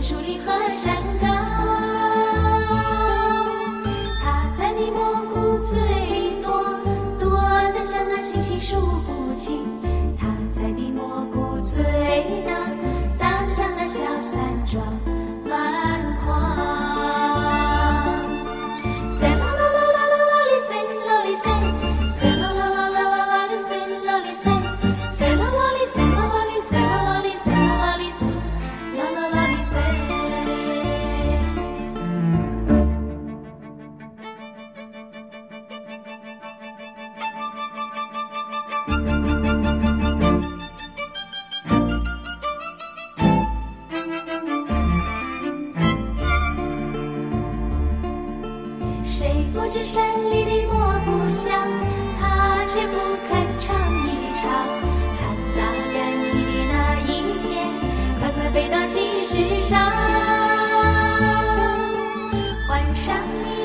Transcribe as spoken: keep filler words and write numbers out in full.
树林和山岗。他采的蘑菇最多，多得像那星星数不清。他采的蘑菇最大，大得像那小山庄满筐。塞啦啦啦啦啦啦哩塞啦哩塞，塞啦啦啦啦啦啦哩塞啦哩塞，塞啦啦哩塞啦啦哩塞啦啦哩塞啦啦哩塞啦啦啦哩塞。谁不知山里的蘑菇香，他却不肯尝一尝。看大干季的那一天，快快飞到集市上，换上一